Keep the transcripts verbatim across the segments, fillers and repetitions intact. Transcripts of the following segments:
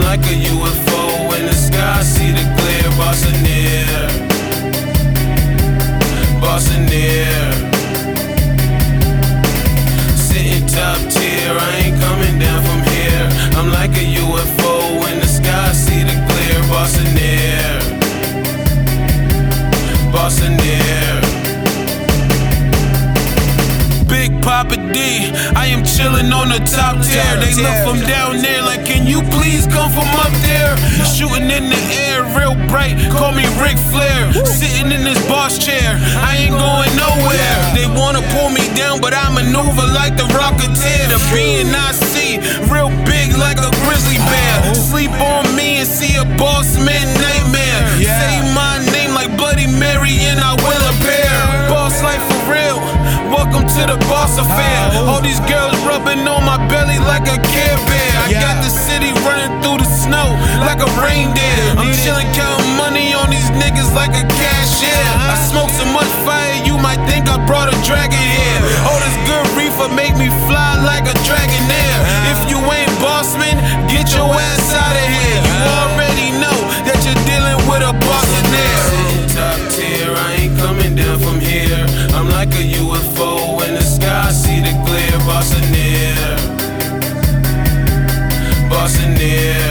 like a U F O in the sky, see the glare. Bossing near, bossing near. Sitting top tier, I ain't coming down from here. I'm like a U F O in the sky, see the glare. Bossing near, bossing near. Big Papa D, I am chillin' on the top tier. They look from down there like, can you please come from up there? Shooting in the air, real bright, call me Ric Flair. Sitting in this boss chair, I ain't going nowhere. They wanna pull me down, but I maneuver like the Rocketeer. The B and I C, real big like a grizzly bear. Sleep on me and see a boss man nightmare. Say my name like Bloody Mary and I will appear. Boss life for real, welcome to the boss affair. All these girls rubbing on my belly like a Care Bear. I got the city running through the snow like a reindeer. I'm chillin' counting money on these niggas like a cashier. I smoke so much fire you might think I brought a dragon here. All this good reefer make me fly like a dragonair. If you ain't bossman, get your ass out of here. You already know that you're dealing with a bossonaire. Sitting top tier, I ain't coming down from here. I'm like a U F O in the sky, see the glare. Bossing near, bossing near.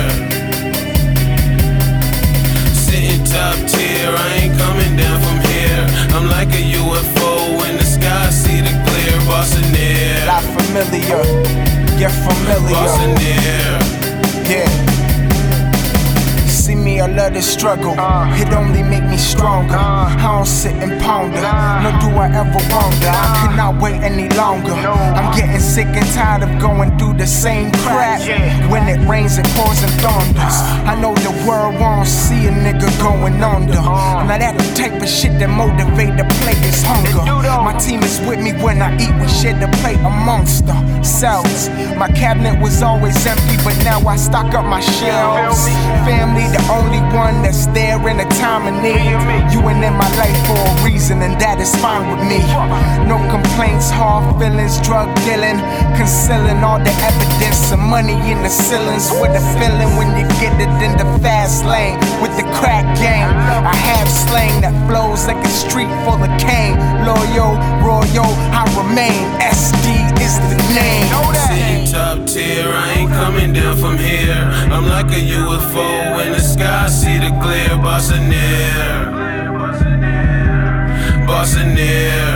Sitting top tier, I ain't coming down from here. I'm like a U F O in the sky, see the glare. Bossing near, not familiar, get familiar. Bossing near, yeah. See me, I love the struggle. It only make me stronger. I don't sit and ponder, nor do I ever wonder. I cannot wait any longer. I'm getting sick and tired of going through the same crap. When it rains, it pours and thunders. I know the world won't see a nigga going under. Now that the type of shit that motivate the players' hunger. My team is with me when I eat. We share the plate amongst ourselves. My cabinet was always empty, but now I stock up my shelves. Family, the only one that's there in a time of need. You ain't in my life for a reason, and that is fine with me. No complaints, hard feelings, drug dealing, concealing all the evidence of money in the ceilings. With a feeling when you get it in the fast lane with the crack game. I have slang that flows like a street full of cane. Loyal, royal, I remain. S D is the name. sitting top tier, I ain't coming down from here. I'm like a U F O in the sky, see the glare. Bossing near, bossing near.